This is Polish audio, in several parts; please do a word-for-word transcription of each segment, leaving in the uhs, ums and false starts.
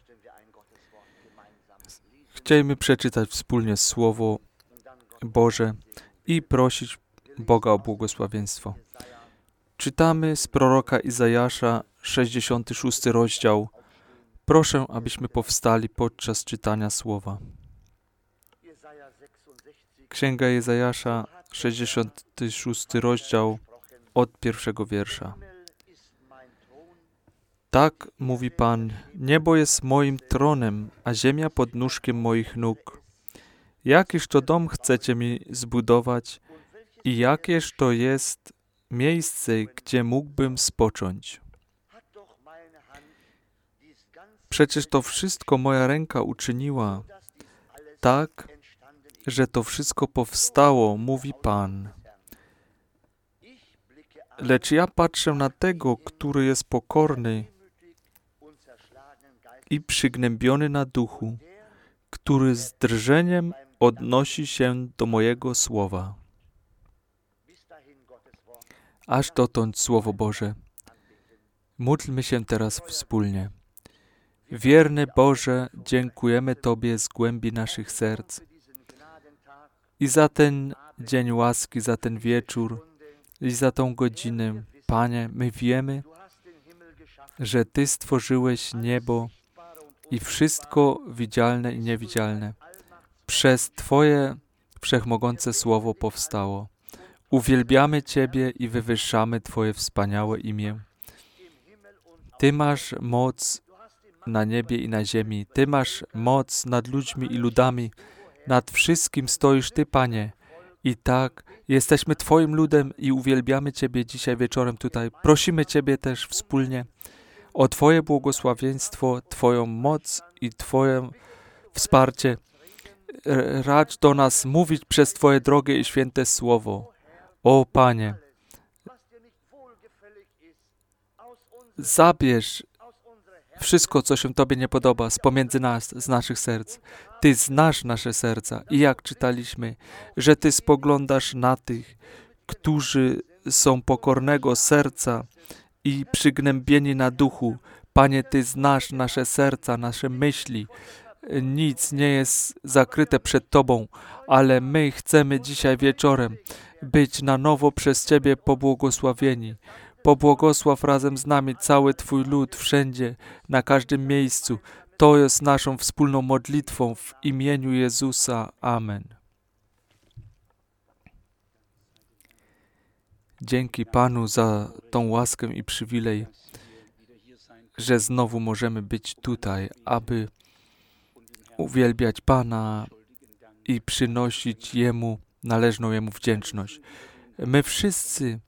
Chcielibyśmy przeczytać wspólnie Słowo Boże i prosić Boga o błogosławieństwo. Czytamy z proroka Izajasza, sześćdziesiąty szósty rozdział. Proszę, abyśmy powstali podczas czytania Słowa. Księga Izajasza, sześćdziesiąty szósty rozdział, od pierwszego wiersza. Tak mówi Pan, niebo jest moim tronem, a ziemia pod nóżkiem moich nóg. Jakiż to dom chcecie mi zbudować i jakież to jest miejsce, gdzie mógłbym spocząć? Przecież to wszystko moja ręka uczyniła, tak, że to wszystko powstało, mówi Pan. Lecz ja patrzę na tego, który jest pokorny i przygnębiony na duchu, który z drżeniem odnosi się do mojego słowa. Aż dotąd Słowo Boże. Módlmy się teraz wspólnie. Wierny Boże, dziękujemy Tobie z głębi naszych serc i za ten dzień łaski, za ten wieczór i za tą godzinę. Panie, my wiemy, że Ty stworzyłeś niebo i wszystko widzialne i niewidzialne. Przez Twoje wszechmogące Słowo powstało. Uwielbiamy Ciebie i wywyższamy Twoje wspaniałe imię. Ty masz moc na niebie i na ziemi. Ty masz moc nad ludźmi i ludami. Nad wszystkim stoisz Ty, Panie. I tak jesteśmy Twoim ludem i uwielbiamy Ciebie dzisiaj wieczorem tutaj. Prosimy Ciebie też wspólnie o Twoje błogosławieństwo, Twoją moc i Twoje wsparcie. Racz do nas mówić przez Twoje drogie i święte Słowo. O Panie, zabierz wszystko, co się Tobie nie podoba, z pomiędzy nas, z naszych serc. Ty znasz nasze serca i jak czytaliśmy, że Ty spoglądasz na tych, którzy są pokornego serca i przygnębieni na duchu. Panie, Ty znasz nasze serca, nasze myśli. Nic nie jest zakryte przed Tobą, ale my chcemy dzisiaj wieczorem być na nowo przez Ciebie pobłogosławieni. Pobłogosław razem z nami cały Twój lud, wszędzie, na każdym miejscu. To jest naszą wspólną modlitwą w imieniu Jezusa. Amen. Dzięki Panu za tą łaskę i przywilej, że znowu możemy być tutaj, aby uwielbiać Pana i przynosić Jemu należną Jemu wdzięczność. My wszyscy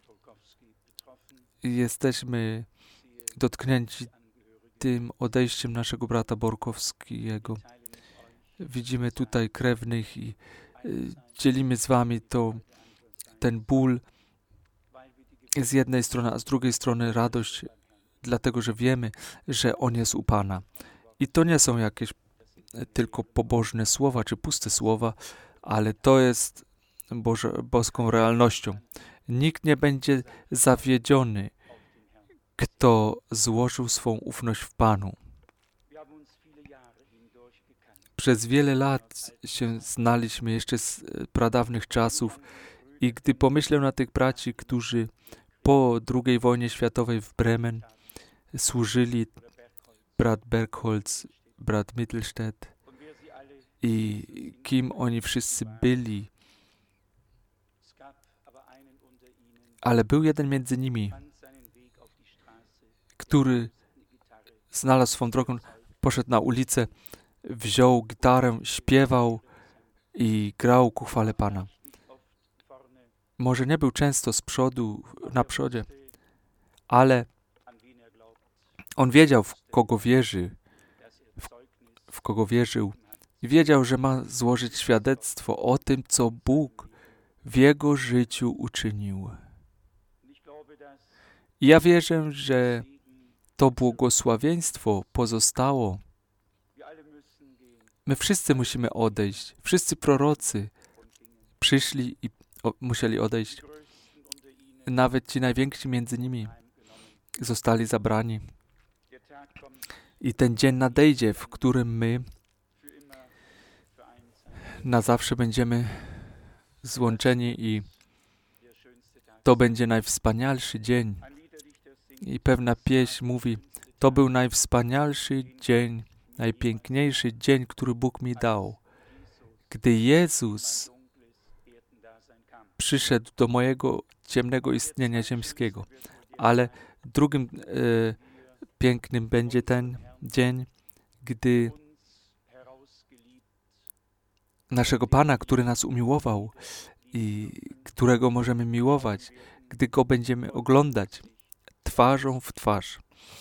jesteśmy dotknięci tym odejściem naszego brata Borkowskiego. Widzimy tutaj krewnych i dzielimy z wami to, ten ból z jednej strony, a z drugiej strony radość, dlatego że wiemy, że On jest u Pana. I to nie są jakieś tylko pobożne słowa, czy puste słowa, ale to jest Boże, boską realnością. Nikt nie będzie zawiedziony, kto złożył swą ufność w Panu. Przez wiele lat się znaliśmy jeszcze z pradawnych czasów i gdy pomyślę na tych braci, którzy po drugiej wojnie światowej w Bremen służyli, brat Bergholz, brat Mittelstedt i kim oni wszyscy byli, ale był jeden między nimi, który znalazł swą drogę, poszedł na ulicę, wziął gitarę, śpiewał i grał ku chwale Pana. Może nie był często z przodu, na przodzie, ale on wiedział, w kogo wierzy, w, w kogo wierzył i wiedział, że ma złożyć świadectwo o tym, co Bóg w jego życiu uczynił. I ja wierzę, że to błogosławieństwo pozostało. My wszyscy musimy odejść. Wszyscy prorocy przyszli i o, musieli odejść. Nawet ci najwięksi między nimi zostali zabrani. I ten dzień nadejdzie, w którym my na zawsze będziemy złączeni i to będzie najwspanialszy dzień. I pewna pieśń mówi, to był najwspanialszy dzień, najpiękniejszy dzień, który Bóg mi dał. Gdy Jezus przyszedł do mojego ciemnego istnienia ziemskiego. Ale drugim e, pięknym będzie ten dzień, gdy naszego Pana, który nas umiłował i którego możemy miłować, gdy Go będziemy oglądać twarzą w twarz.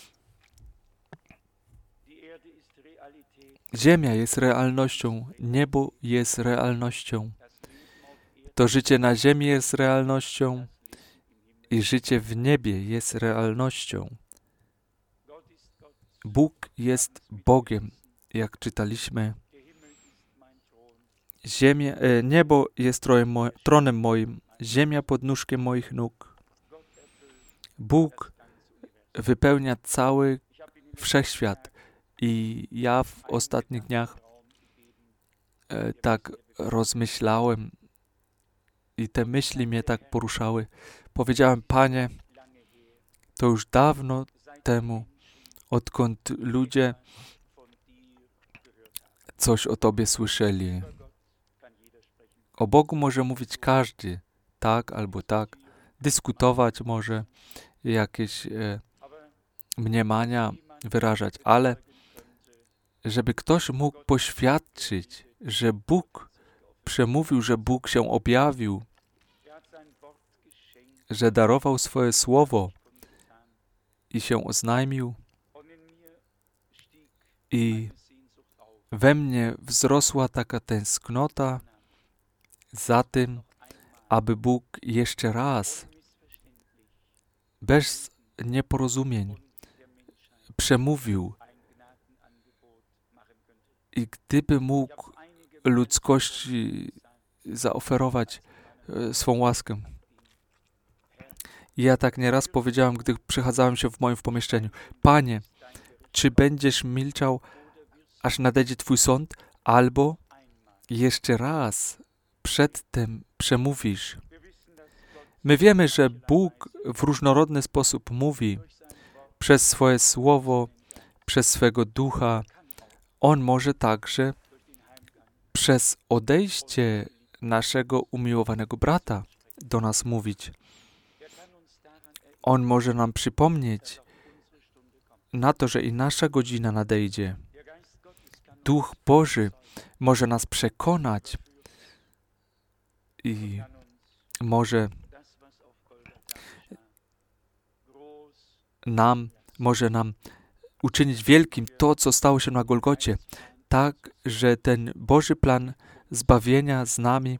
Ziemia jest realnością, niebo jest realnością. To życie na ziemi jest realnością i życie w niebie jest realnością. Bóg jest Bogiem, jak czytaliśmy. Ziemia, e, niebo jest tronem, mo- tronem moim, ziemia pod nóżkiem moich nóg. Bóg wypełnia cały wszechświat. I ja w ostatnich dniach e, tak rozmyślałem i te myśli mnie tak poruszały. Powiedziałem, Panie, to już dawno temu, odkąd ludzie coś o Tobie słyszeli. O Bogu może mówić każdy, tak albo tak, dyskutować może, jakieś e, mniemania wyrażać, ale żeby ktoś mógł poświadczyć, że Bóg przemówił, że Bóg się objawił, że darował swoje słowo i się oznajmił i we mnie wzrosła taka tęsknota za tym, aby Bóg jeszcze raz, bez nieporozumień, przemówił i gdyby mógł ludzkości zaoferować e, swą łaskę. I ja tak nieraz powiedziałem, gdy przechadzałem się w moim pomieszczeniu, Panie, czy będziesz milczał, aż nadejdzie Twój sąd, albo jeszcze raz przedtem przemówisz. My wiemy, że Bóg w różnorodny sposób mówi przez swoje słowo, przez swego ducha. On może także przez odejście naszego umiłowanego brata do nas mówić. On może nam przypomnieć na to, że i nasza godzina nadejdzie. Duch Boży może nas przekonać i może nam, może nam uczynić wielkim to, co stało się na Golgocie, tak, że ten Boży plan zbawienia z nami,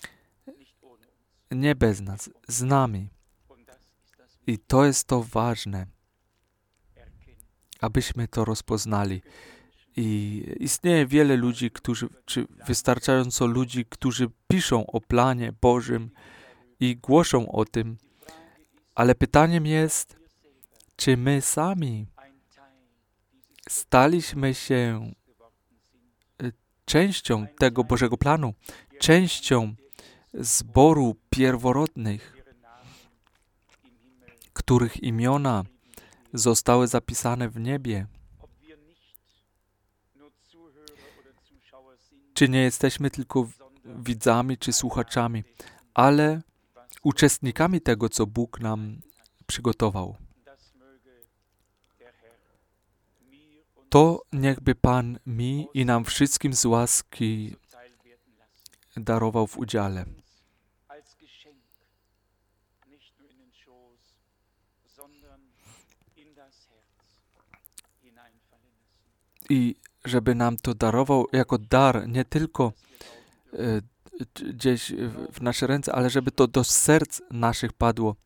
nie bez nas, z nami. I to jest to ważne, abyśmy to rozpoznali. I istnieje wiele ludzi, którzy, czy wystarczająco ludzi, którzy piszą o planie Bożym i głoszą o tym, ale pytaniem jest, czy my sami staliśmy się częścią tego Bożego planu, częścią zboru pierworodnych, których imiona zostały zapisane w niebie. Czy nie jesteśmy tylko widzami czy słuchaczami, ale uczestnikami tego, co Bóg nam przygotował. To niechby Pan mi i nam wszystkim z łaski darował w udziale. I żeby nam to darował jako dar, nie tylko e, gdzieś w nasze ręce, ale żeby to do serc naszych padło.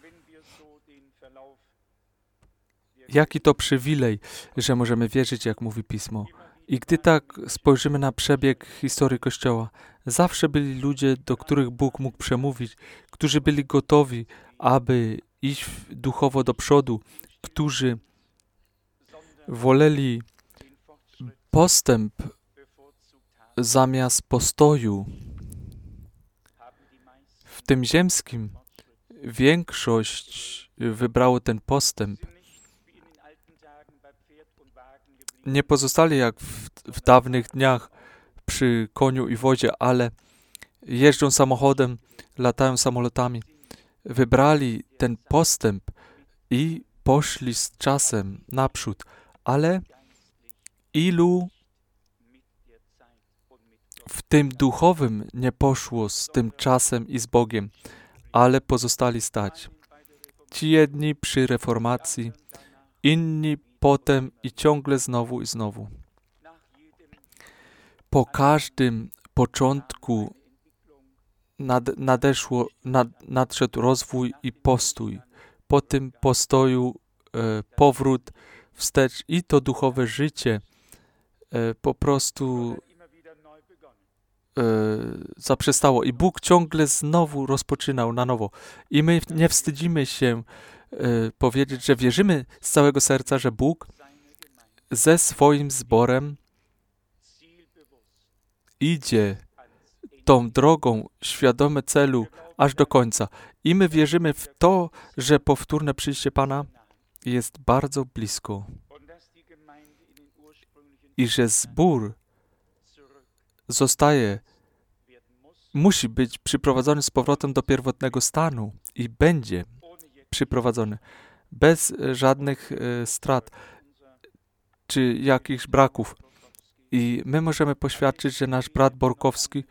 Jaki to przywilej, że możemy wierzyć, jak mówi Pismo. I gdy tak spojrzymy na przebieg historii Kościoła, zawsze byli ludzie, do których Bóg mógł przemówić, którzy byli gotowi, aby iść duchowo do przodu, którzy woleli postęp zamiast postoju. W tym ziemskim większość wybrało ten postęp. Nie pozostali jak w, w dawnych dniach przy koniu i wozie, ale jeżdżą samochodem, latają samolotami. Wybrali ten postęp i poszli z czasem naprzód. Ale ilu w tym duchowym nie poszło z tym czasem i z Bogiem, ale pozostali stać. Ci jedni przy reformacji, inni potem i ciągle znowu i znowu. Po każdym początku nad, nadeszło, nad, nadszedł rozwój i postój. Po tym postoju e, powrót wstecz i to duchowe życie e, po prostu e, zaprzestało. I Bóg ciągle znowu rozpoczynał na nowo. I my nie wstydzimy się e, powiedzieć, że wierzymy z całego serca, że Bóg ze swoim zborem idzie tą drogą, świadome celu, aż do końca. I my wierzymy w to, że powtórne przyjście Pana jest bardzo blisko. I że zbór zostaje, musi być przyprowadzony z powrotem do pierwotnego stanu i będzie przyprowadzony bez żadnych e, strat czy jakichś braków. I my możemy poświadczyć, że nasz brat Borkowski,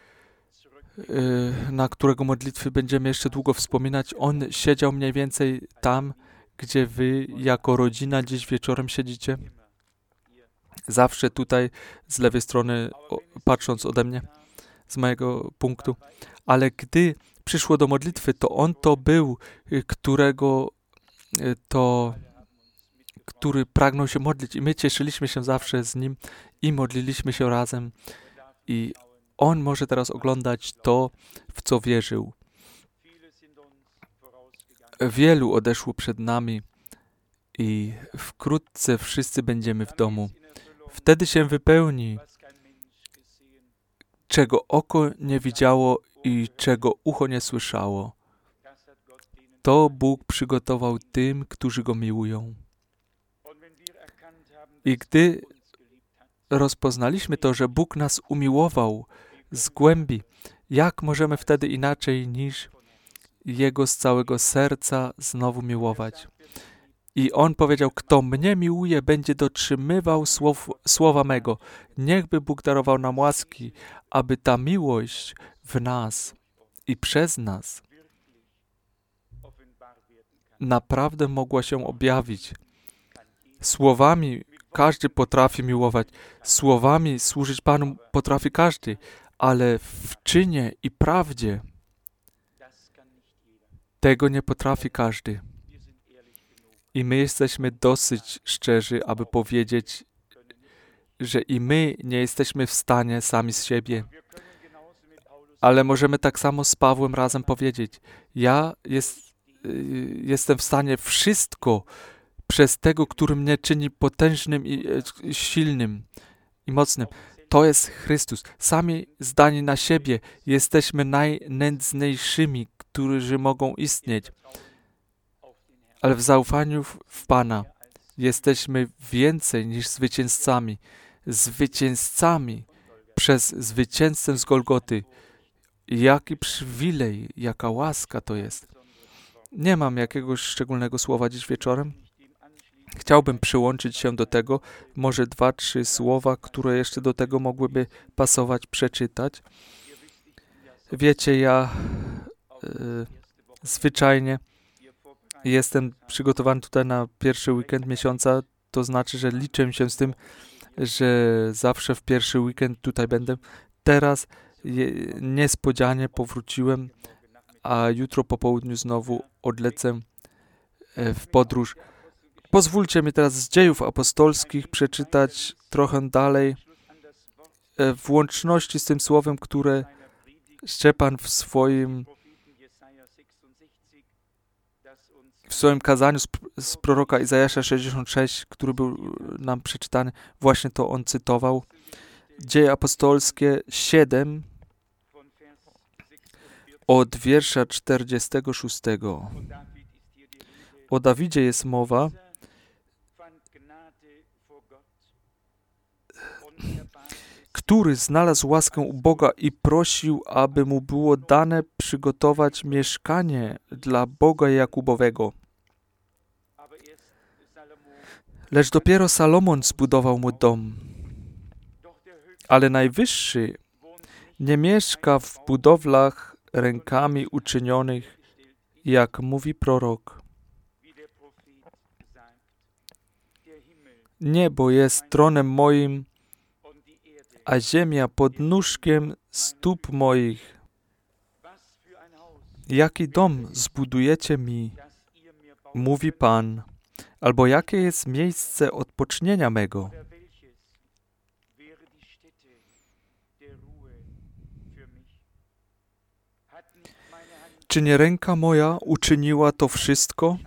na którego modlitwy będziemy jeszcze długo wspominać, on siedział mniej więcej tam, gdzie wy jako rodzina dziś wieczorem siedzicie. Zawsze tutaj z lewej strony, patrząc ode mnie, z mojego punktu. Ale gdy przyszło do modlitwy, to on to był, którego to, który pragnął się modlić. I my cieszyliśmy się zawsze z nim i modliliśmy się razem. I on może teraz oglądać to, w co wierzył. Wielu odeszło przed nami i wkrótce wszyscy będziemy w domu. Wtedy się wypełni, czego oko nie widziało i czego ucho nie słyszało. To Bóg przygotował tym, którzy Go miłują. I gdy rozpoznaliśmy to, że Bóg nas umiłował z głębi, jak możemy wtedy inaczej niż Jego z całego serca znowu miłować? I On powiedział, kto mnie miłuje, będzie dotrzymywał słow, słowa mego. Niechby Bóg darował nam łaski, aby ta miłość w nas i przez nas naprawdę mogła się objawić. Słowami każdy potrafi miłować. Słowami służyć Panu potrafi każdy, ale w czynie i prawdzie tego nie potrafi każdy. I my jesteśmy dosyć szczerzy, aby powiedzieć, że i my nie jesteśmy w stanie sami z siebie. Ale możemy tak samo z Pawłem razem powiedzieć, ja jest, jestem w stanie wszystko przez tego, który mnie czyni potężnym i silnym i mocnym. To jest Chrystus. Sami zdani na siebie jesteśmy najnędzniejszymi, którzy mogą istnieć. Ale w zaufaniu w, w Pana jesteśmy więcej niż zwycięzcami. Zwycięzcami przez zwycięzcę z Golgoty. Jaki przywilej, jaka łaska to jest. Nie mam jakiegoś szczególnego słowa dziś wieczorem. Chciałbym przyłączyć się do tego, może dwa, trzy słowa, które jeszcze do tego mogłyby pasować, przeczytać. Wiecie, ja e, zwyczajnie jestem przygotowany tutaj na pierwszy weekend miesiąca, to znaczy, że liczę się z tym, że zawsze w pierwszy weekend tutaj będę. Teraz je, niespodzianie powróciłem, a jutro po południu znowu odlecę w podróż. Pozwólcie mi teraz z Dziejów Apostolskich przeczytać trochę dalej w łączności z tym słowem, które Szczepan w swoim w swoim kazaniu z, z proroka Izajasza sześćdziesiąt sześć, który był nam przeczytany, właśnie to on cytował. Dzieje apostolskie siedem od wiersza czterdziestego szóstego. O Dawidzie jest mowa. Który znalazł łaskę u Boga i prosił, aby mu było dane przygotować mieszkanie dla Boga Jakubowego. Lecz dopiero Salomon zbudował mu dom. Ale Najwyższy nie mieszka w budowlach rękami uczynionych, jak mówi prorok. Niebo jest tronem moim, a ziemia pod nóżkiem stóp moich. Jaki dom zbudujecie mi, mówi Pan, albo jakie jest miejsce odpocznienia mego? Czy nie ręka moja uczyniła to wszystko?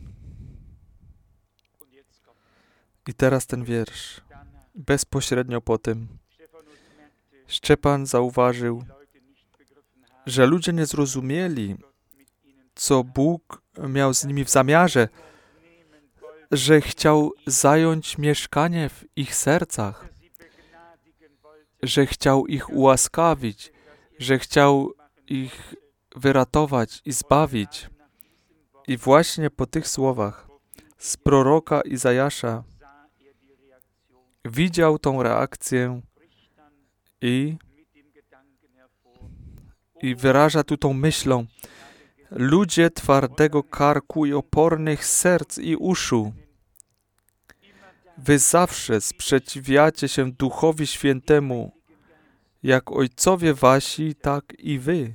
I teraz ten wiersz. Bezpośrednio po tym Szczepan zauważył, że ludzie nie zrozumieli, co Bóg miał z nimi w zamiarze, że chciał zająć mieszkanie w ich sercach, że chciał ich ułaskawić, że chciał ich wyratować i zbawić. I właśnie po tych słowach z proroka Izajasza widział tą reakcję i, i wyraża tu tą myślą. Ludzie twardego karku i opornych serc i uszu, wy zawsze sprzeciwiacie się Duchowi Świętemu, jak ojcowie wasi, tak i wy.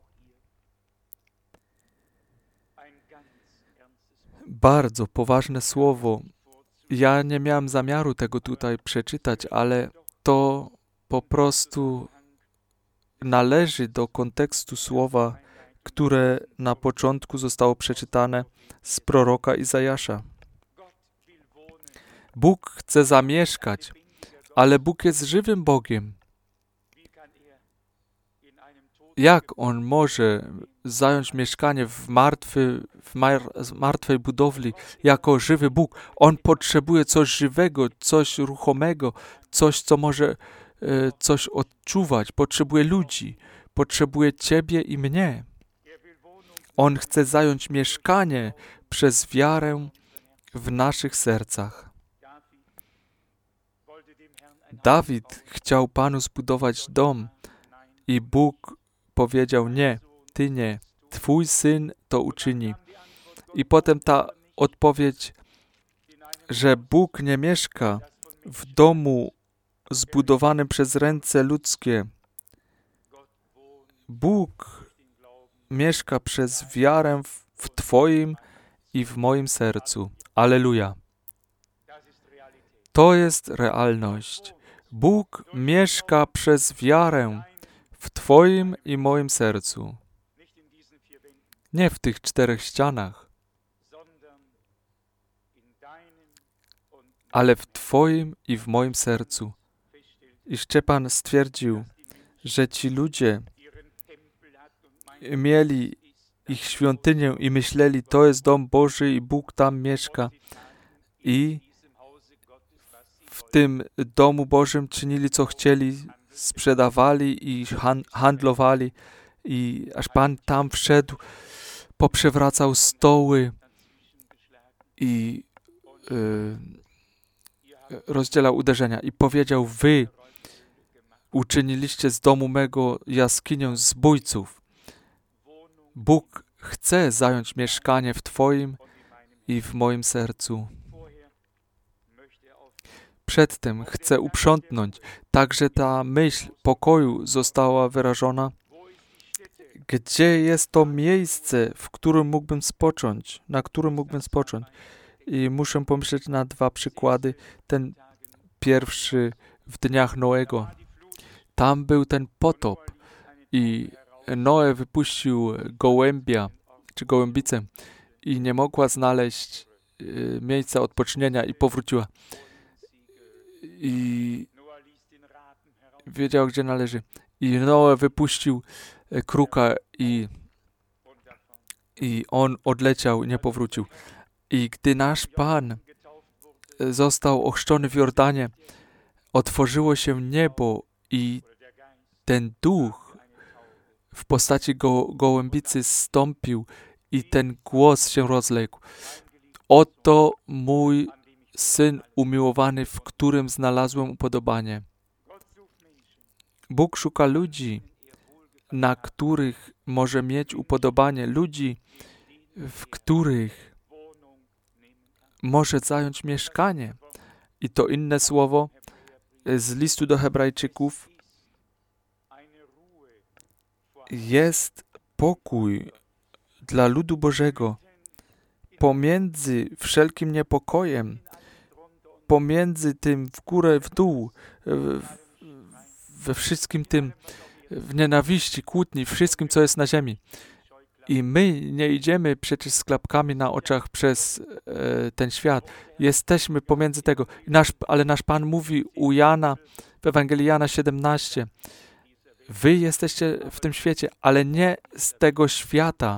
Bardzo poważne słowo. Ja nie miałem zamiaru tego tutaj przeczytać, ale to po prostu należy do kontekstu słowa, które na początku zostało przeczytane z proroka Izajasza. Bóg chce zamieszkać, ale Bóg jest żywym Bogiem. Jak On może zająć mieszkanie w, martwy, w mar- martwej budowli jako żywy Bóg? On potrzebuje coś żywego, coś ruchomego, coś, co może e, coś odczuwać. Potrzebuje ludzi, potrzebuje Ciebie i mnie. On chce zająć mieszkanie przez wiarę w naszych sercach. Dawid chciał Panu zbudować dom i Bóg powiedział: nie, Ty nie, Twój syn to uczyni. I potem ta odpowiedź, że Bóg nie mieszka w domu zbudowanym przez ręce ludzkie. Bóg mieszka przez wiarę w, w Twoim i w moim sercu. Alleluja. To jest realność. Bóg mieszka przez wiarę w Twoim i moim sercu. Nie w tych czterech ścianach, ale w Twoim i w moim sercu. I Szczepan stwierdził, że ci ludzie mieli ich świątynię i myśleli, to jest dom Boży i Bóg tam mieszka. I w tym domu Bożym czynili, co chcieli, sprzedawali i handlowali. I aż Pan tam wszedł, poprzewracał stoły i yy, rozdzielał uderzenia. I powiedział: wy uczyniliście z domu mego jaskinię zbójców. Bóg chce zająć mieszkanie w Twoim i w moim sercu. Przedtem chce uprzątnąć. Także ta myśl pokoju została wyrażona. Gdzie jest to miejsce, w którym mógłbym spocząć, na którym mógłbym spocząć? I muszę pomyśleć na dwa przykłady. Ten pierwszy w dniach Noego. Tam był ten potop i Noe wypuścił gołębia, czy gołębicę i nie mogła znaleźć y, miejsca odpocznienia i powróciła. I wiedział, gdzie należy. I Noe wypuścił y, kruka i, i on odleciał i nie powrócił. I gdy nasz Pan y, został ochrzczony w Jordanie, otworzyło się niebo i ten duch w postaci go, gołębicy zstąpił i ten głos się rozległ. Oto mój Syn umiłowany, w którym znalazłem upodobanie. Bóg szuka ludzi, na których może mieć upodobanie, ludzi, w których może zająć mieszkanie. I to inne słowo z listu do Hebrajczyków. Jest pokój dla ludu Bożego pomiędzy wszelkim niepokojem, pomiędzy tym w górę, w dół, we wszystkim tym, w nienawiści, kłótni, wszystkim, co jest na ziemi. I my nie idziemy przecież z klapkami na oczach przez e, ten świat. Jesteśmy pomiędzy tego. Nasz, ale nasz Pan mówi u Jana, w Ewangelii Jana siedemnaście, wy jesteście w tym świecie, ale nie z tego świata.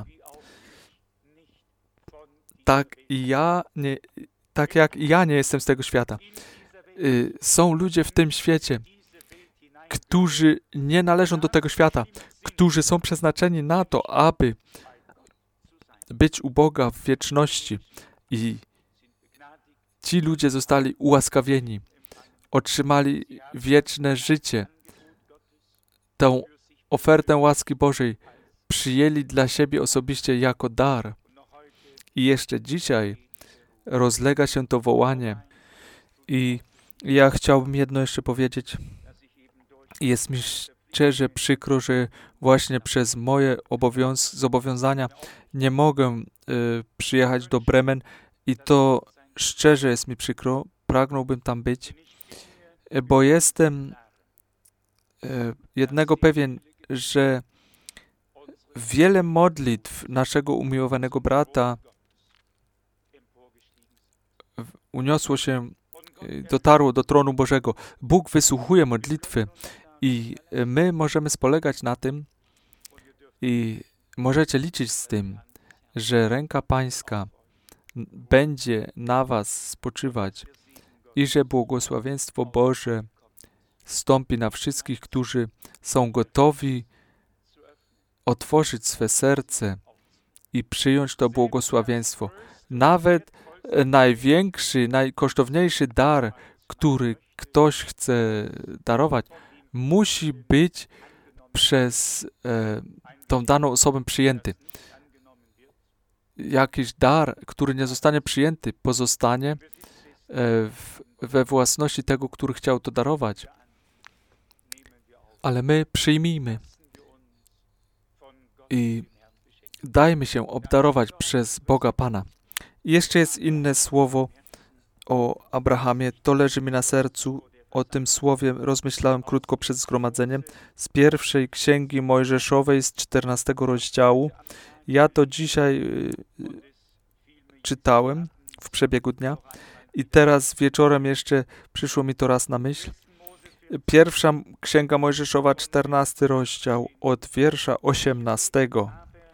Tak, i ja nie, tak jak ja nie jestem z tego świata. Y, są ludzie w tym świecie, którzy nie należą do tego świata, którzy są przeznaczeni na to, aby być u Boga w wieczności. I ci ludzie zostali ułaskawieni, otrzymali wieczne życie. Tę ofertę łaski Bożej przyjęli dla siebie osobiście jako dar. I jeszcze dzisiaj rozlega się to wołanie. I ja chciałbym jedno jeszcze powiedzieć. Jest mi szczerze przykro, że właśnie przez moje obowiąz- zobowiązania nie mogę y, przyjechać do Bremen i to szczerze jest mi przykro. Pragnąłbym tam być, bo jestem y, jednego pewien, że wiele modlitw naszego umiłowanego brata uniosło się, dotarło do tronu Bożego. Bóg wysłuchuje modlitwy i my możemy spolegać na tym i możecie liczyć z tym, że ręka Pańska będzie na was spoczywać i że błogosławieństwo Boże stąpi na wszystkich, którzy są gotowi otworzyć swe serce i przyjąć to błogosławieństwo. Nawet największy, najkosztowniejszy dar, który ktoś chce darować, musi być przez e, tą daną osobę przyjęty. Jakiś dar, który nie zostanie przyjęty, pozostanie e, w, we własności tego, który chciał to darować. Ale my przyjmijmy i dajmy się obdarować przez Boga Pana. I jeszcze jest inne słowo o Abrahamie. To leży mi na sercu. O tym słowie rozmyślałem krótko przed zgromadzeniem. Z pierwszej Księgi Mojżeszowej, z czternastego rozdziału. Ja to dzisiaj y, czytałem w przebiegu dnia i teraz wieczorem jeszcze przyszło mi to raz na myśl. Pierwsza Księga Mojżeszowa, czternasty rozdział, od wiersza osiemnastego.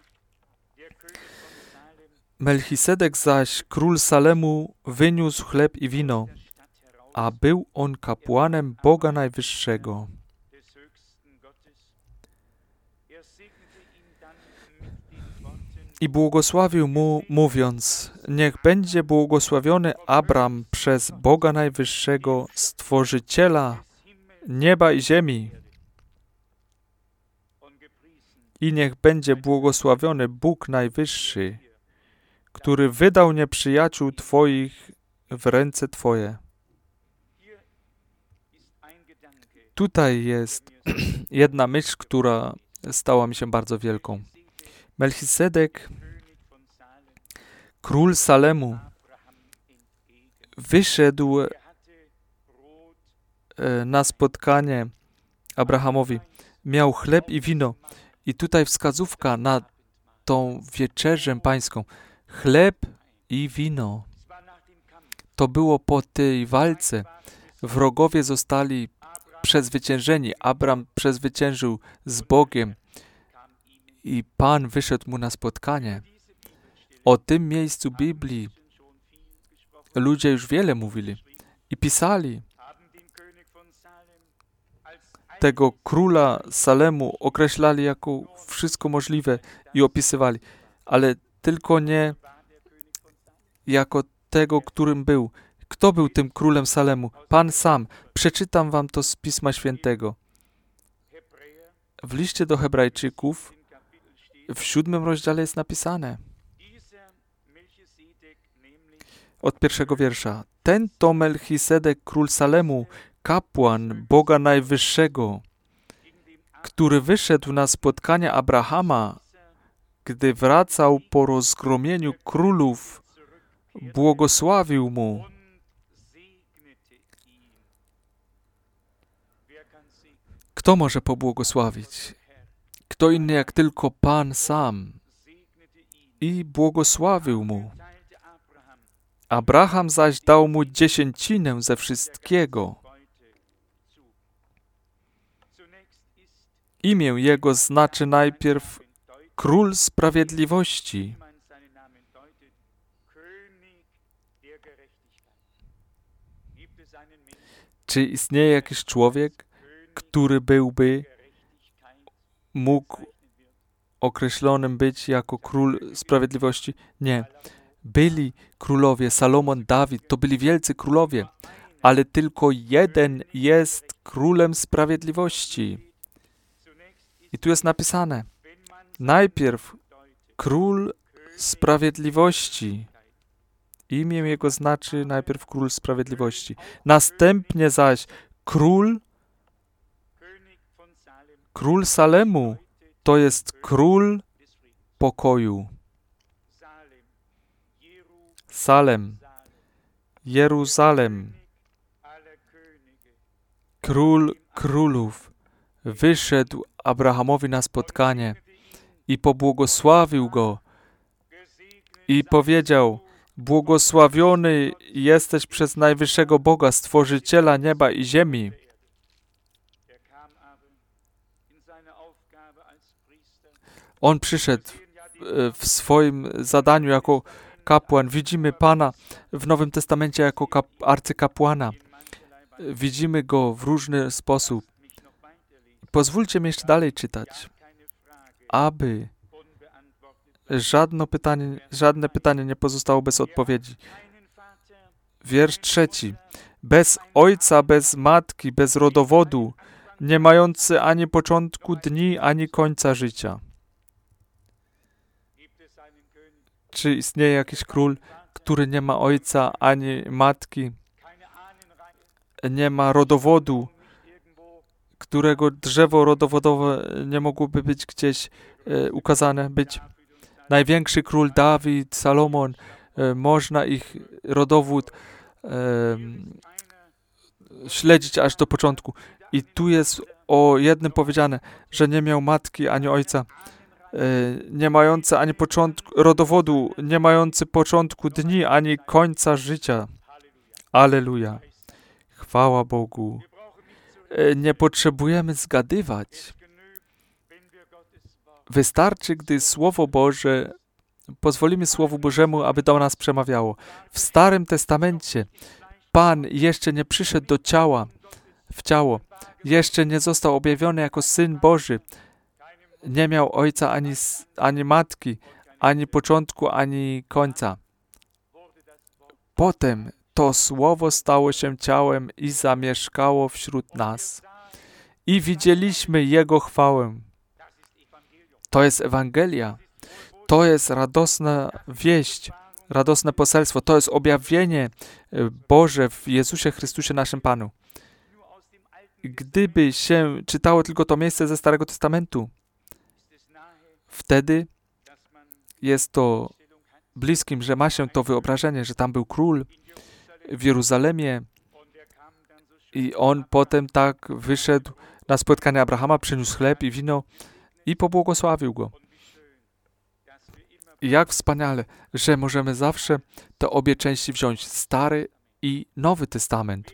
Melchisedek zaś, król Salemu, wyniósł chleb i wino, a był on kapłanem Boga Najwyższego. I błogosławił mu, mówiąc, niech będzie błogosławiony Abram przez Boga Najwyższego, Stworzyciela nieba i ziemi. I niech będzie błogosławiony Bóg Najwyższy, który wydał nieprzyjaciół Twoich w ręce Twoje. Tutaj jest jedna myśl, która stała mi się bardzo wielką. Melchisedek, król Salemu, wyszedł na spotkanie Abrahamowi. Miał chleb i wino. I tutaj wskazówka na tą wieczerzę pańską. chleb i wino. To było po tej walce. Wrogowie zostali przezwyciężeni. Abram przezwyciężył z Bogiem i Pan wyszedł mu na spotkanie. O tym miejscu Biblii ludzie już wiele mówili i pisali. Tego króla Salemu określali jako wszystko możliwe i opisywali, ale tylko nie jako tego, którym był. Kto był tym królem Salemu? Pan sam. Przeczytam wam to z Pisma Świętego. W liście do Hebrajczyków w siódmym rozdziale jest napisane od pierwszego wiersza. Ten to Melchisedek, król Salemu, kapłan Boga Najwyższego, który wyszedł na spotkania Abrahama, gdy wracał po rozgromieniu królów, błogosławił mu. Kto może pobłogosławić? Kto inny jak tylko Pan sam. I błogosławił mu. Abraham zaś dał mu dziesięcinę ze wszystkiego. Imię jego znaczy najpierw Król Sprawiedliwości. Czy istnieje jakiś człowiek, który byłby mógł określonym być jako Król Sprawiedliwości? Nie. Byli królowie, Salomon, Dawid, to byli wielcy królowie, ale tylko jeden jest Królem Sprawiedliwości. I tu jest napisane, najpierw Król Sprawiedliwości. Imię jego znaczy najpierw Król Sprawiedliwości. Następnie zaś Król, Król Salemu, to jest Król pokoju. Salem, Jeruzalem, Król królów, wyszedł Abrahamowi na spotkanie i pobłogosławił go i powiedział, błogosławiony jesteś przez Najwyższego Boga, Stworzyciela nieba i ziemi. On przyszedł w swoim zadaniu jako kapłan. Widzimy Pana w Nowym Testamencie jako kap- arcykapłana. Widzimy Go w różny sposób. Pozwólcie mi jeszcze dalej czytać, aby żadne pytanie, żadne pytanie nie pozostało bez odpowiedzi. Wiersz trzeci. Bez ojca, bez matki, bez rodowodu, nie mający ani początku dni, ani końca życia. Czy istnieje jakiś król, który nie ma ojca ani matki, nie ma rodowodu, którego drzewo rodowodowe nie mogłoby być gdzieś e, ukazane, być? Największy król Dawid, Salomon, e, można ich rodowód e, śledzić aż do początku. I tu jest o jednym powiedziane, że nie miał matki ani ojca, nie mający ani początku, rodowodu, nie mający początku dni, ani końca życia. Alleluja. Chwała Bogu. Nie potrzebujemy zgadywać. Wystarczy, gdy Słowo Boże, pozwolimy Słowu Bożemu, aby do nas przemawiało. W Starym Testamencie Pan jeszcze nie przyszedł do ciała, w ciało. Jeszcze nie został objawiony jako Syn Boży. Nie miał ojca ani, ani matki, ani początku, ani końca. Potem to Słowo stało się ciałem i zamieszkało wśród nas. I widzieliśmy Jego chwałę. To jest Ewangelia. To jest radosna wieść, radosne poselstwo. To jest objawienie Boże w Jezusie Chrystusie naszym Panu. Gdyby się czytało tylko to miejsce ze Starego Testamentu, wtedy jest to bliskim, że ma się to wyobrażenie, że tam był król w Jeruzalemie i on potem tak wyszedł na spotkanie Abrahama, przyniósł chleb i wino i pobłogosławił go. Jak wspaniale, że możemy zawsze te obie części wziąć, Stary i Nowy Testament.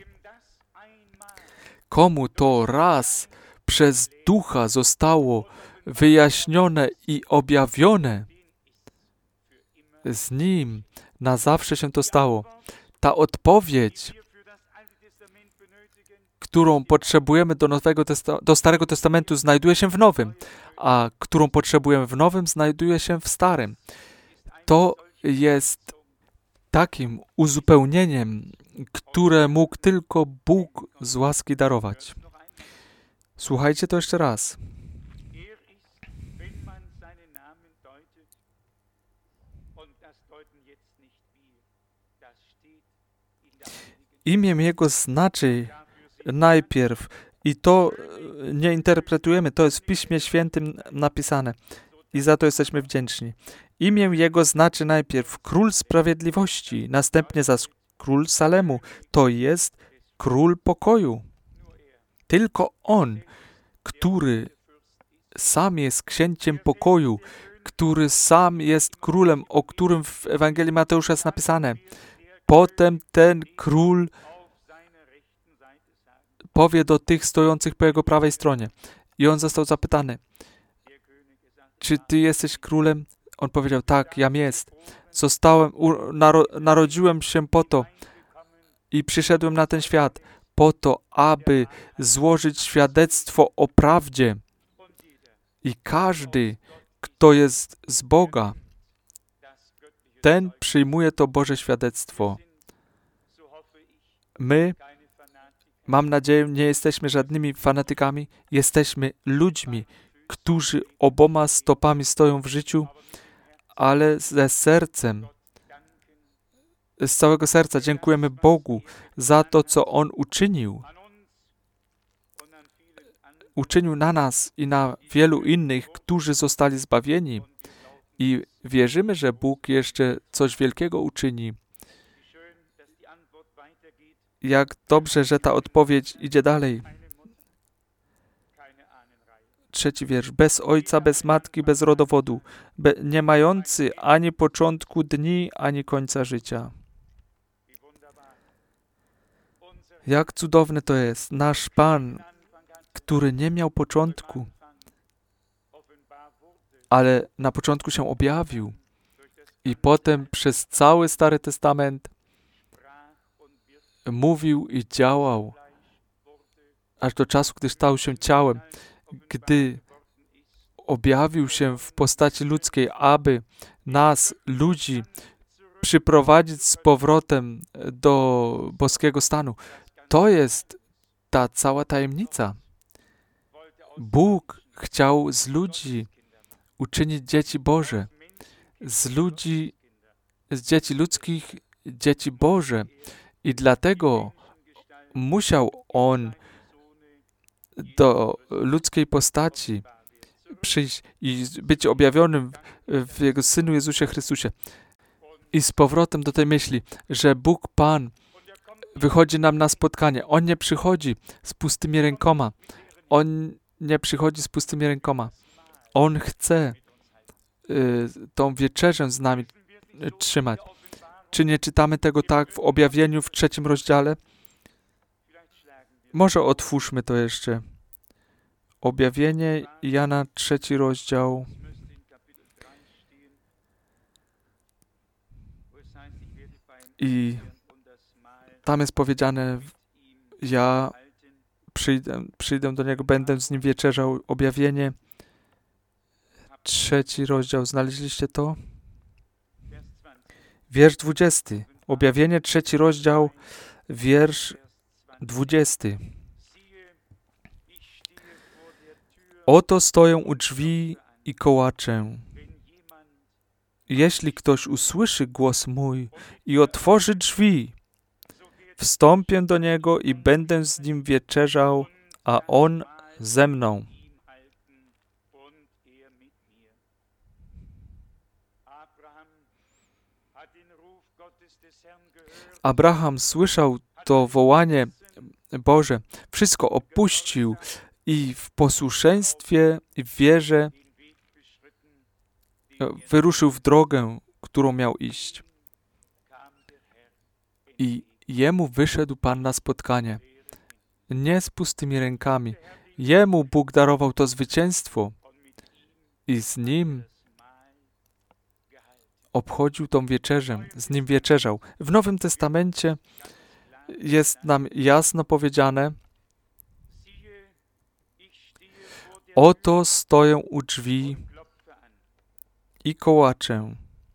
Komu to raz przez Ducha zostało wyjaśnione i objawione, z Nim na zawsze się to stało. Ta odpowiedź, którą potrzebujemy do, Nowego Testa- do Starego Testamentu, znajduje się w Nowym, a którą potrzebujemy w Nowym, znajduje się w Starym. To jest takim uzupełnieniem, które mógł tylko Bóg z łaski darować. Słuchajcie to jeszcze raz. Imię Jego znaczy najpierw, i to nie interpretujemy, to jest w Piśmie Świętym napisane i za to jesteśmy wdzięczni. Imię Jego znaczy najpierw Król Sprawiedliwości, następnie zaś Król Salemu, to jest Król Pokoju. Tylko On, który sam jest księciem pokoju, który sam jest królem, o którym w Ewangelii Mateusza jest napisane. Potem ten król powie do tych stojących po jego prawej stronie. I on został zapytany, czy ty jesteś królem? On powiedział, tak, jam jest. Zostałem, naro, narodziłem się po to i przyszedłem na ten świat po to, aby złożyć świadectwo o prawdzie. I każdy, kto jest z Boga, ten przyjmuje to Boże świadectwo. My, mam nadzieję, nie jesteśmy żadnymi fanatykami, jesteśmy ludźmi, którzy oboma stopami stoją w życiu, ale ze sercem, z całego serca dziękujemy Bogu za to, co On uczynił. Uczynił na nas i na wielu innych, którzy zostali zbawieni. I wierzymy, że Bóg jeszcze coś wielkiego uczyni. Jak dobrze, że ta odpowiedź idzie dalej. Trzeci wiersz. Bez ojca, bez matki, bez rodowodu, be, nie mający ani początku dni, ani końca życia. Jak cudowne to jest. Nasz Pan, który nie miał początku, ale na początku się objawił i potem przez cały Stary Testament mówił i działał, aż do czasu, gdy stał się ciałem, gdy objawił się w postaci ludzkiej, aby nas, ludzi, przyprowadzić z powrotem do boskiego stanu. To jest ta cała tajemnica. Bóg chciał z ludzi uczynić dzieci Boże, z ludzi, z dzieci ludzkich, dzieci Boże. I dlatego musiał On do ludzkiej postaci przyjść i być objawionym w Jego Synu Jezusie Chrystusie. I z powrotem do tej myśli, że Bóg Pan wychodzi nam na spotkanie. On nie przychodzi z pustymi rękoma. On nie przychodzi z pustymi rękoma. On chce y, tą wieczerzę z nami y, trzymać. Czy nie czytamy tego tak w objawieniu w trzecim rozdziale? Może otwórzmy to jeszcze. Objawienie Jana, trzeci rozdział. I tam jest powiedziane, ja przyjdę, przyjdę do Niego, będę z Nim wieczerzał. Objawienie, trzeci rozdział. Znaleźliście to? Wiersz dwudziesty. Objawienie, trzeci rozdział, wiersz dwudziesty. Oto stoję u drzwi i kołaczę. Jeśli ktoś usłyszy głos mój i otworzy drzwi, wstąpię do niego i będę z nim wieczerzał, a on ze mną. Abraham słyszał to wołanie Boże, wszystko opuścił i w posłuszeństwie i w wierze wyruszył w drogę, którą miał iść. I jemu wyszedł Pan na spotkanie. Nie z pustymi rękami. Jemu Bóg darował to zwycięstwo. I z nim obchodził tą wieczerzę. Z nim wieczerzał. W Nowym Testamencie jest nam jasno powiedziane: oto stoję u drzwi i kołaczę.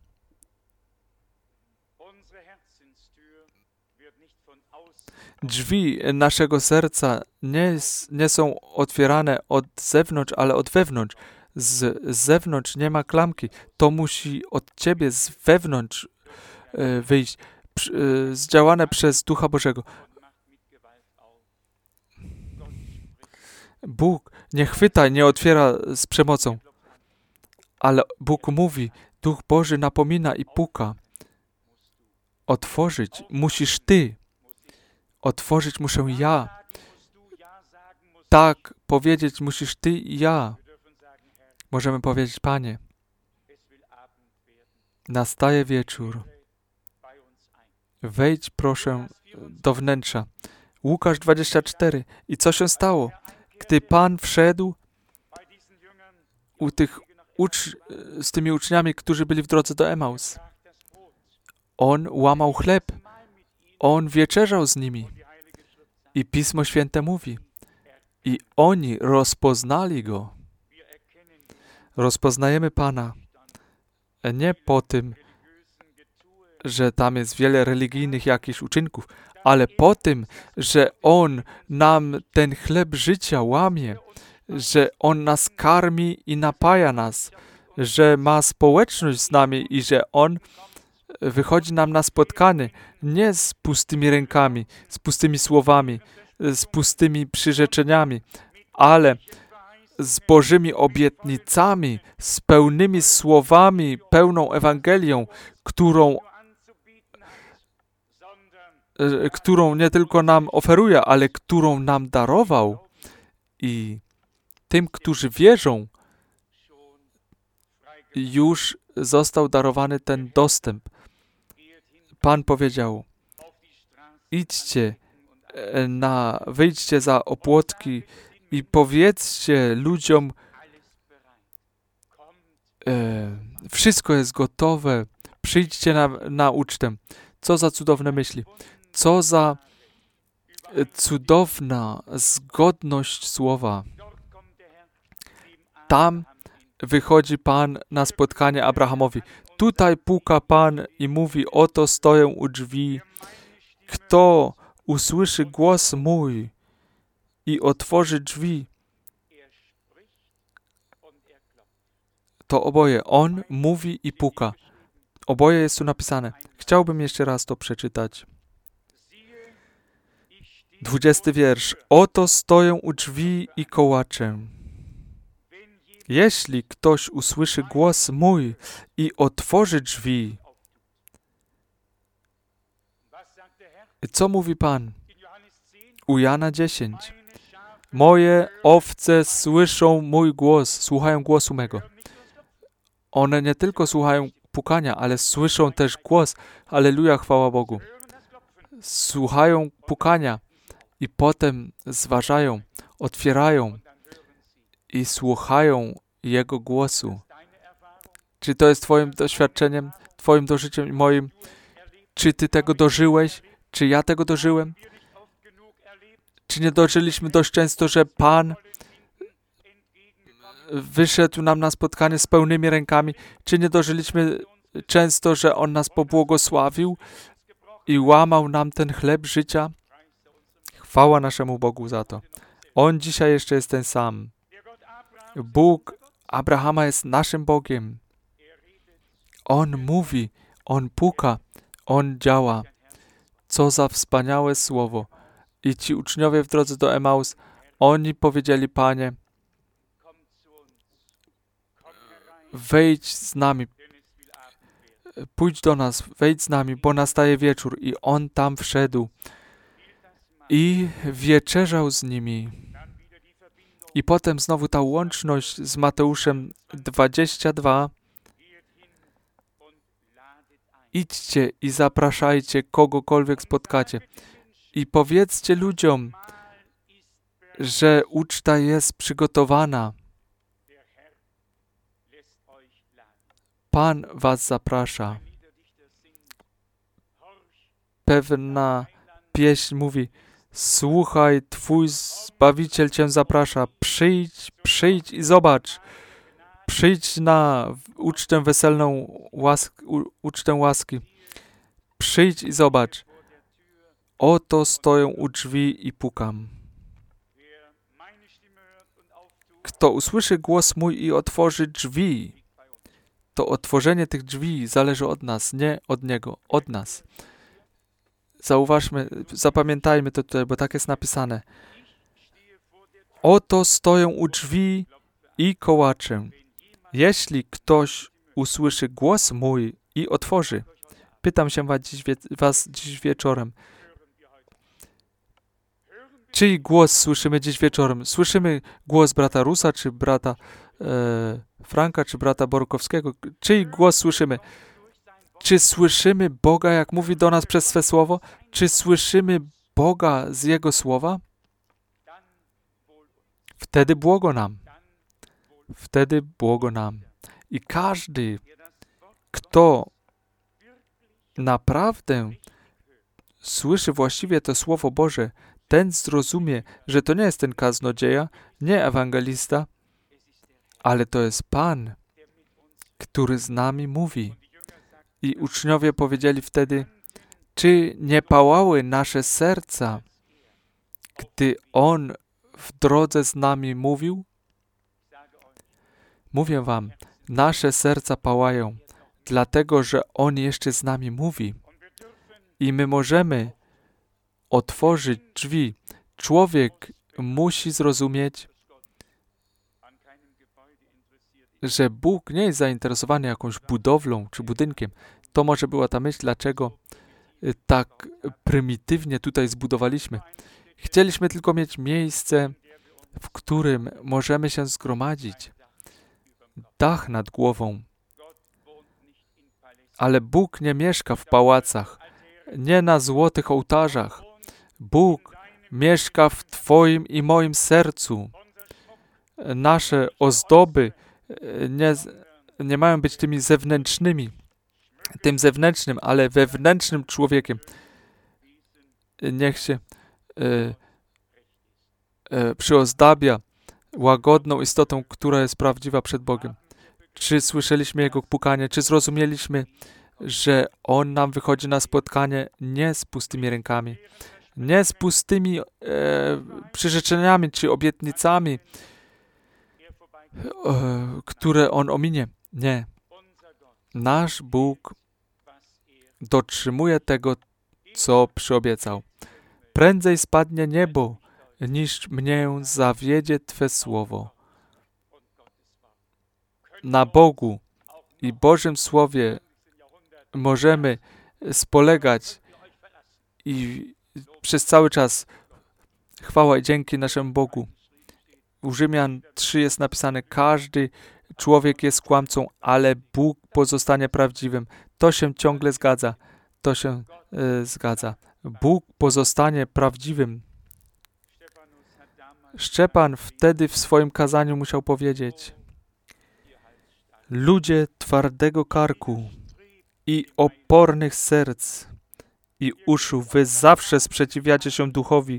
Drzwi naszego serca nie, nie są otwierane od zewnątrz, ale od wewnątrz. Z zewnątrz nie ma klamki. To musi od Ciebie z wewnątrz e, wyjść, e, zdziałane przez Ducha Bożego. Bóg nie chwyta, nie otwiera z przemocą, ale Bóg mówi, Duch Boży napomina i puka. Otworzyć musisz Ty. Otworzyć muszę ja. Tak, powiedzieć musisz Ty i ja. Możemy powiedzieć: Panie, nastaje wieczór. Wejdź proszę do wnętrza. Łukasz dwadzieścia cztery. I co się stało? Gdy Pan wszedł u tych ucz- z tymi uczniami, którzy byli w drodze do Emaus, On łamał chleb. On wieczerzał z nimi. I Pismo Święte mówi: i oni rozpoznali Go. Rozpoznajemy Pana nie po tym, że tam jest wiele religijnych jakichś uczynków, ale po tym, że On nam ten chleb życia łamie, że On nas karmi i napaja nas, że ma społeczność z nami i że On wychodzi nam na spotkanie nie z pustymi rękami, z pustymi słowami, z pustymi przyrzeczeniami, ale z Bożymi obietnicami, z pełnymi słowami, pełną Ewangelią, którą, którą nie tylko nam oferuje, ale którą nam darował. I tym, którzy wierzą, już został darowany ten dostęp. Pan powiedział: idźcie, na, wyjdźcie za opłotki i powiedzcie ludziom, e, wszystko jest gotowe, przyjdźcie na, na ucztę. Co za cudowne myśli. Co za cudowna zgodność słowa. Tam wychodzi Pan na spotkanie Abrahamowi. Tutaj puka Pan i mówi: oto stoję u drzwi. Kto usłyszy głos mój i otworzy drzwi, to oboje. On mówi i puka. Oboje jest tu napisane. Chciałbym jeszcze raz to przeczytać. Dwudziesty wiersz. Oto stoję u drzwi i kołaczę. Jeśli ktoś usłyszy głos mój i otworzy drzwi. Co mówi Pan? U Jana dziesięć. Moje owce słyszą mój głos, słuchają głosu mego. One nie tylko słuchają pukania, ale słyszą też głos. Alleluja, chwała Bogu. Słuchają pukania i potem zważają, otwierają i słuchają Jego głosu. Czy to jest Twoim doświadczeniem, Twoim dożyciem i moim? Czy Ty tego dożyłeś? Czy ja tego dożyłem? Czy nie dożyliśmy dość często, że Pan wyszedł nam na spotkanie z pełnymi rękami? Czy nie dożyliśmy często, że On nas pobłogosławił i łamał nam ten chleb życia? Chwała naszemu Bogu za to. On dzisiaj jeszcze jest ten sam. Bóg Abrahama jest naszym Bogiem. On mówi, On puka, On działa. Co za wspaniałe słowo. I ci uczniowie w drodze do Emaus, oni powiedzieli: Panie, wejdź z nami, pójdź do nas, wejdź z nami, bo nastaje wieczór. I On tam wszedł i wieczerzał z nimi. I potem znowu ta łączność z Mateuszem dwudziestym drugim. idźcie i zapraszajcie kogokolwiek spotkacie. I powiedzcie ludziom, że uczta jest przygotowana. Pan was zaprasza. Pewna pieśń mówi: słuchaj, Twój Zbawiciel Cię zaprasza. Przyjdź, przyjdź i zobacz. Przyjdź na ucztę weselną, łask, u, ucztę łaski. Przyjdź i zobacz. Oto stoję u drzwi i pukam. Kto usłyszy głos mój i otworzy drzwi, to otworzenie tych drzwi zależy od nas, nie od Niego, od nas. Zauważmy, zapamiętajmy to tutaj, bo tak jest napisane. Oto stoję u drzwi i kołaczę. Jeśli ktoś usłyszy głos mój i otworzy, pytam się was dziś, wie, was dziś wieczorem, czyj głos słyszymy dziś wieczorem? Słyszymy głos brata Rusa, czy brata e, Franka, czy brata Borkowskiego? Czyj głos słyszymy? Czy słyszymy Boga, jak mówi do nas przez swe słowo? Czy słyszymy Boga z Jego słowa? Wtedy błogo nam. Wtedy błogo nam. I każdy, kto naprawdę słyszy właściwie to Słowo Boże, ten zrozumie, że to nie jest ten kaznodzieja, nie ewangelista, ale to jest Pan, który z nami mówi. I uczniowie powiedzieli wtedy, czy nie pałały nasze serca, gdy On w drodze z nami mówił? Mówię wam, nasze serca pałają, dlatego że On jeszcze z nami mówi. I my możemy otworzyć drzwi. Człowiek musi zrozumieć, że Bóg nie jest zainteresowany jakąś budowlą czy budynkiem. To może była ta myśl, dlaczego tak prymitywnie tutaj zbudowaliśmy. Chcieliśmy tylko mieć miejsce, w którym możemy się zgromadzić. Dach nad głową. Ale Bóg nie mieszka w pałacach, nie na złotych ołtarzach. Bóg mieszka w Twoim i moim sercu. Nasze ozdoby nie, nie mają być tymi zewnętrznymi, tym zewnętrznym, ale wewnętrznym człowiekiem. Niech się e, e, przyozdabia łagodną istotą, która jest prawdziwa przed Bogiem. Czy słyszeliśmy Jego pukanie? Czy zrozumieliśmy, że On nam wychodzi na spotkanie nie z pustymi rękami, nie z pustymi e, przyrzeczeniami czy obietnicami, e, które On ominie. Nie. Nasz Bóg dotrzymuje tego, co przyobiecał. Prędzej spadnie niebo, niż mnie zawiedzie Twe słowo. Na Bogu i Bożym Słowie możemy spolegać i przez cały czas chwała i dzięki naszemu Bogu. U Rzymian trzy jest napisane, każdy człowiek jest kłamcą, ale Bóg pozostanie prawdziwym. To się ciągle zgadza. To się e, zgadza. Bóg pozostanie prawdziwym. Szczepan wtedy w swoim kazaniu musiał powiedzieć: ludzie twardego karku i opornych serc i uszu, wy zawsze sprzeciwiacie się duchowi.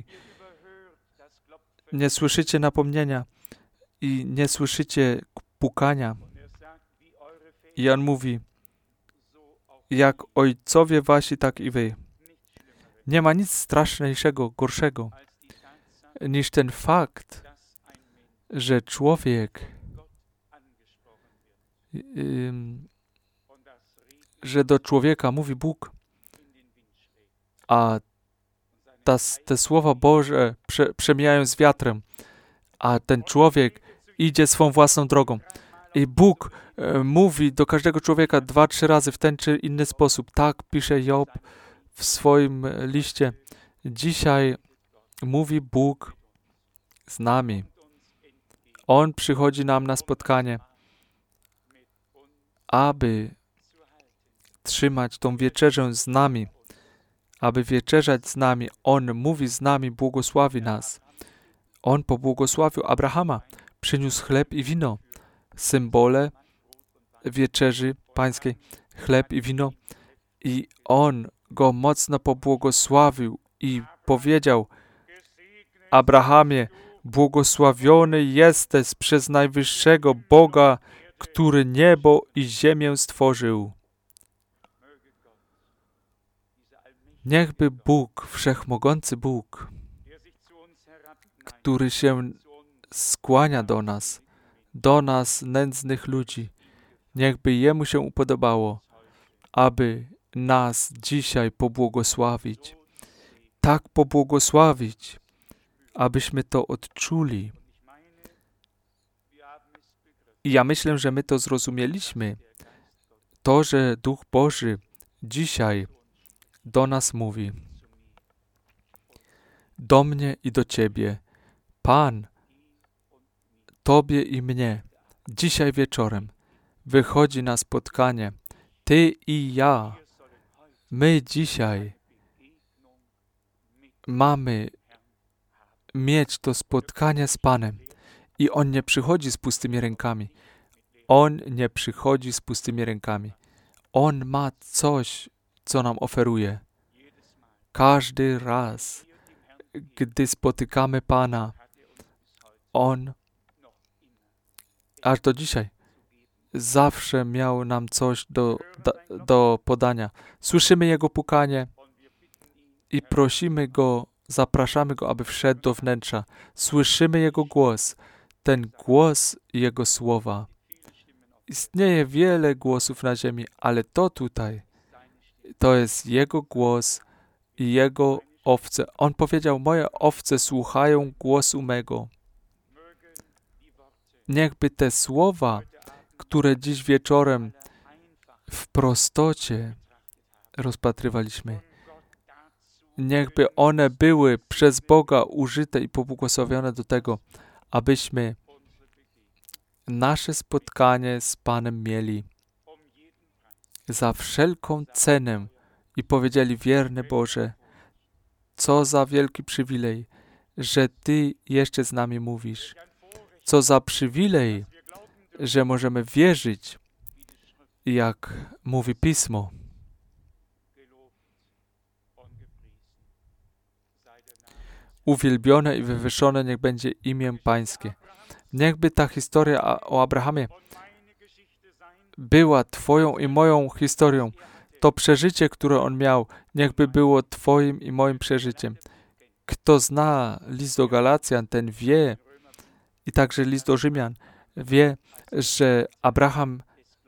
Nie słyszycie napomnienia i nie słyszycie pukania. I on mówi, jak ojcowie wasi, tak i wy. Nie ma nic straszniejszego, gorszego, niż ten fakt, że człowiek, yy, że do człowieka mówi Bóg, a ta, te słowa Boże prze, przemijają z wiatrem, a ten człowiek idzie swą własną drogą. I Bóg e, mówi do każdego człowieka dwa, trzy razy w ten czy inny sposób. Tak pisze Job w swoim liście. Dzisiaj mówi Bóg z nami. On przychodzi nam na spotkanie, aby trzymać tą wieczerzę z nami, aby wieczerzać z nami. On mówi z nami, błogosławi nas. On pobłogosławił Abrahama, przyniósł chleb i wino, symbole wieczerzy pańskiej, chleb i wino. I on go mocno pobłogosławił i powiedział: Abrahamie, błogosławiony jesteś przez najwyższego Boga, który niebo i ziemię stworzył. Niechby Bóg, wszechmogący Bóg, który się skłania do nas, do nas, nędznych ludzi, niechby Jemu się upodobało, aby nas dzisiaj pobłogosławić, tak pobłogosławić, abyśmy to odczuli. I ja myślę, że my to zrozumieliśmy. To, że Duch Boży dzisiaj do nas mówi. Do mnie i do Ciebie. Pan, Tobie i mnie, dzisiaj wieczorem wychodzi na spotkanie. Ty i ja. My dzisiaj mamy mieć to spotkanie z Panem. I On nie przychodzi z pustymi rękami. On nie przychodzi z pustymi rękami. On ma coś, co nam oferuje. Każdy raz, gdy spotykamy Pana, On aż do dzisiaj zawsze miał nam coś do, do, do podania. Słyszymy Jego pukanie i prosimy Go, zapraszamy Go, aby wszedł do wnętrza. Słyszymy Jego głos, ten głos Jego słowa. Istnieje wiele głosów na ziemi, ale to tutaj, to jest Jego głos i Jego owce. On powiedział: moje owce słuchają głosu mego. Niechby te słowa, które dziś wieczorem w prostocie rozpatrywaliśmy, niechby one były przez Boga użyte i pobłogosławione do tego, abyśmy nasze spotkanie z Panem mieli za wszelką cenę i powiedzieli: wierny Boże, co za wielki przywilej, że Ty jeszcze z nami mówisz. Co za przywilej, że możemy wierzyć, jak mówi Pismo. Uwielbione i wywyższone niech będzie imię Pańskie. Niechby ta historia o Abrahamie była Twoją i moją historią. To przeżycie, które on miał, niechby było Twoim i moim przeżyciem. Kto zna list do Galacjan, ten wie, i także list do Rzymian, wie, że Abraham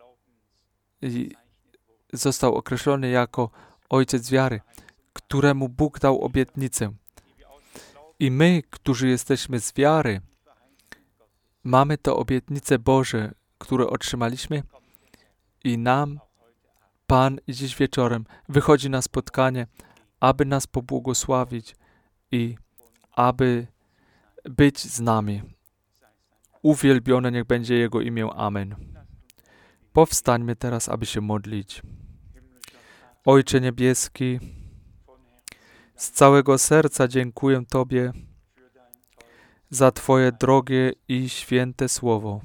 został określony jako ojciec wiary, któremu Bóg dał obietnicę. I my, którzy jesteśmy z wiary, mamy te obietnice Boże, które otrzymaliśmy, i nam Pan dziś wieczorem wychodzi na spotkanie, aby nas pobłogosławić i aby być z nami. Uwielbione niech będzie Jego imię. Amen. Powstańmy teraz, aby się modlić. Ojcze Niebieski, z całego serca dziękuję Tobie za Twoje drogie i święte słowo.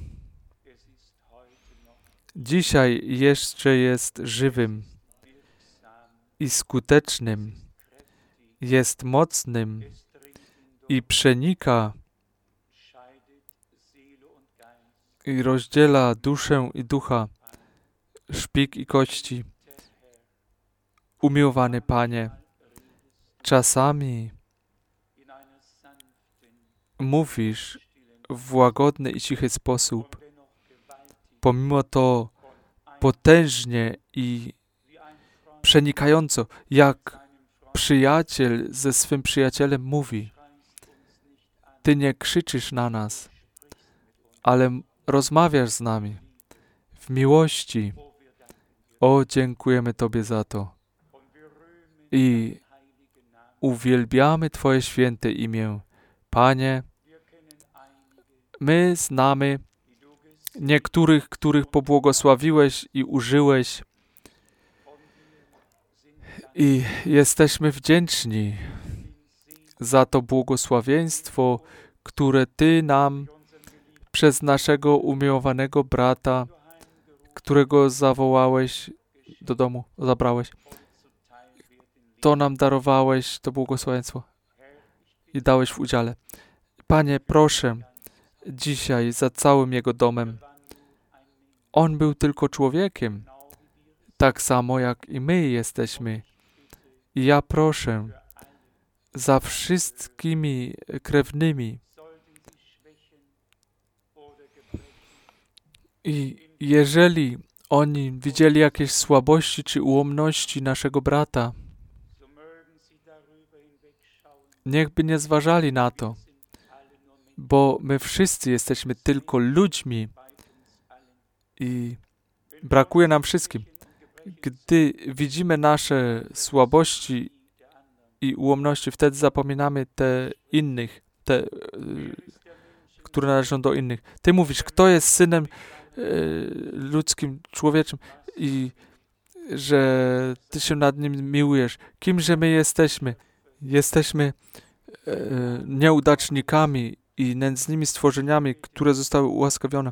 Dzisiaj jeszcze jest żywym i skutecznym, jest mocnym i przenika i rozdziela duszę i ducha, szpik i kości. Umiłowany Panie, czasami mówisz w łagodny i cichy sposób, pomimo to potężnie i przenikająco, jak przyjaciel ze swym przyjacielem mówi. Ty nie krzyczysz na nas, ale rozmawiasz z nami w miłości. O, dziękujemy Tobie za to. I uwielbiamy Twoje święte imię. Panie, my znamy niektórych, których pobłogosławiłeś i użyłeś I jesteśmy wdzięczni za to błogosławieństwo, które Ty nam przez naszego umiłowanego brata, którego zawołałeś do domu, zabrałeś, to nam darowałeś, to błogosławieństwo i dałeś w udziale. Panie, proszę dzisiaj za całym jego domem. On był tylko człowiekiem, tak samo jak i my jesteśmy. I ja proszę za wszystkimi krewnymi. I jeżeli oni widzieli jakieś słabości czy ułomności naszego brata, niechby nie zważali na to, bo my wszyscy jesteśmy tylko ludźmi i brakuje nam wszystkim. Gdy widzimy nasze słabości i ułomności, wtedy zapominamy te innych, te, y, które należą do innych. Ty mówisz, kto jest synem y, ludzkim, człowieczym i że Ty się nad nim miłujesz. Kimże my jesteśmy? Jesteśmy y, nieudacznikami i nędznymi stworzeniami, które zostały ułaskawione.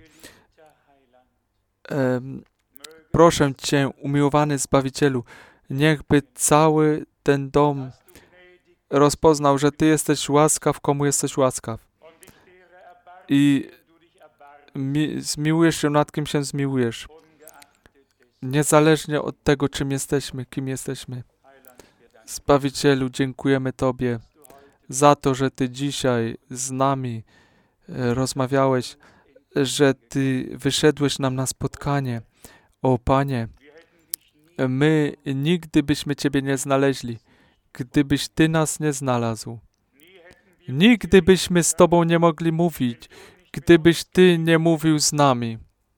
Um, proszę Cię, umiłowany Zbawicielu, niechby cały ten dom rozpoznał, że Ty jesteś łaskaw, komu jesteś łaskaw. I mi, zmiłujesz się nad kim się zmiłujesz. Niezależnie od tego, czym jesteśmy, kim jesteśmy. Zbawicielu, dziękujemy Tobie za to, że Ty dzisiaj z nami rozmawiałeś, że Ty wyszedłeś nam na spotkanie. O Panie, my nigdy byśmy Ciebie nie znaleźli, gdybyś Ty nas nie znalazł. Nigdy byśmy z Tobą nie mogli mówić, gdybyś Ty nie mówił z nami.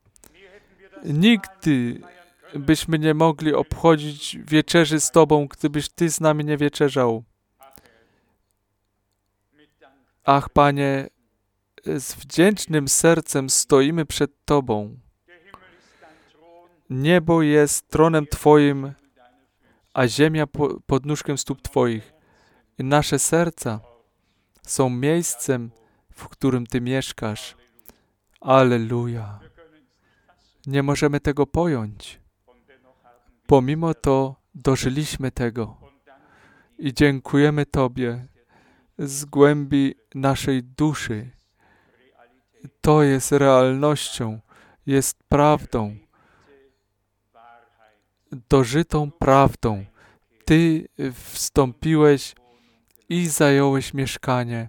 Nigdy byśmy nie mogli obchodzić wieczerzy z Tobą, gdybyś Ty z nami nie wieczerzał. Ach, Panie, z wdzięcznym sercem stoimy przed Tobą. Niebo jest tronem Twoim, a ziemia po, pod nóżkiem stóp Twoich. I nasze serca są miejscem, w którym Ty mieszkasz. Alleluja. Nie możemy tego pojąć. Pomimo to dożyliśmy tego. I dziękujemy Tobie z głębi naszej duszy. To jest realnością, jest prawdą. Dożytą prawdą. Ty wstąpiłeś i zająłeś mieszkanie.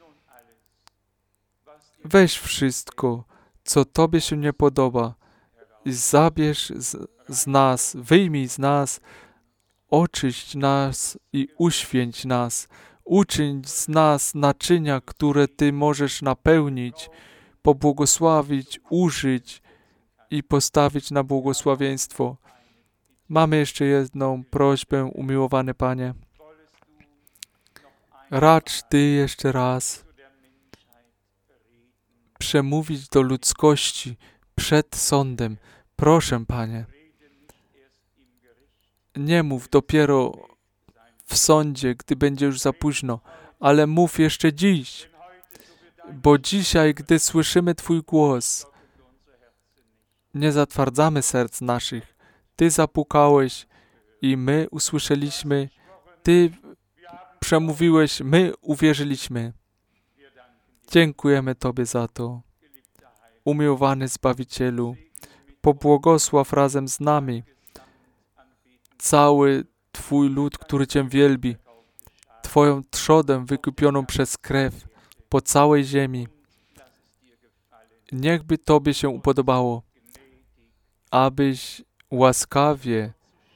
Weź wszystko, co Tobie się nie podoba i zabierz z, z nas, wyjmij z nas, oczyść nas i uświęć nas. Uczyń z nas naczynia, które Ty możesz napełnić, pobłogosławić, użyć i postawić na błogosławieństwo. Mamy jeszcze jedną prośbę, umiłowany Panie. Racz Ty jeszcze raz przemówić do ludzkości przed sądem. Proszę, Panie, nie mów dopiero w sądzie, gdy będzie już za późno, ale mów jeszcze dziś, bo dzisiaj, gdy słyszymy Twój głos, nie zatwardzamy serc naszych. Ty zapukałeś i my usłyszeliśmy. Ty przemówiłeś, my uwierzyliśmy. Dziękujemy Tobie za to. Umiłowany Zbawicielu, pobłogosław razem z nami cały Twój lud, który Cię wielbi, Twoją trzodę wykupioną przez krew po całej ziemi. Niechby Tobie się upodobało, abyś łaskawie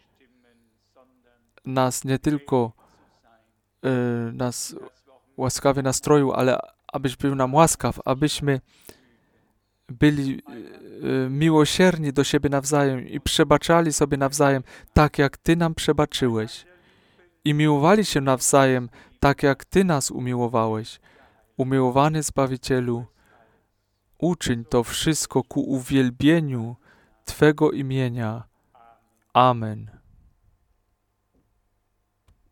nas nie tylko y, nas łaskawie nastroił, ale abyś był nam łaskaw, abyśmy byli y, miłosierni do siebie nawzajem i przebaczali sobie nawzajem, tak jak Ty nam przebaczyłeś. I miłowali się nawzajem, tak jak Ty nas umiłowałeś. Umiłowany Zbawicielu, uczyń to wszystko ku uwielbieniu Twego imienia. Amen.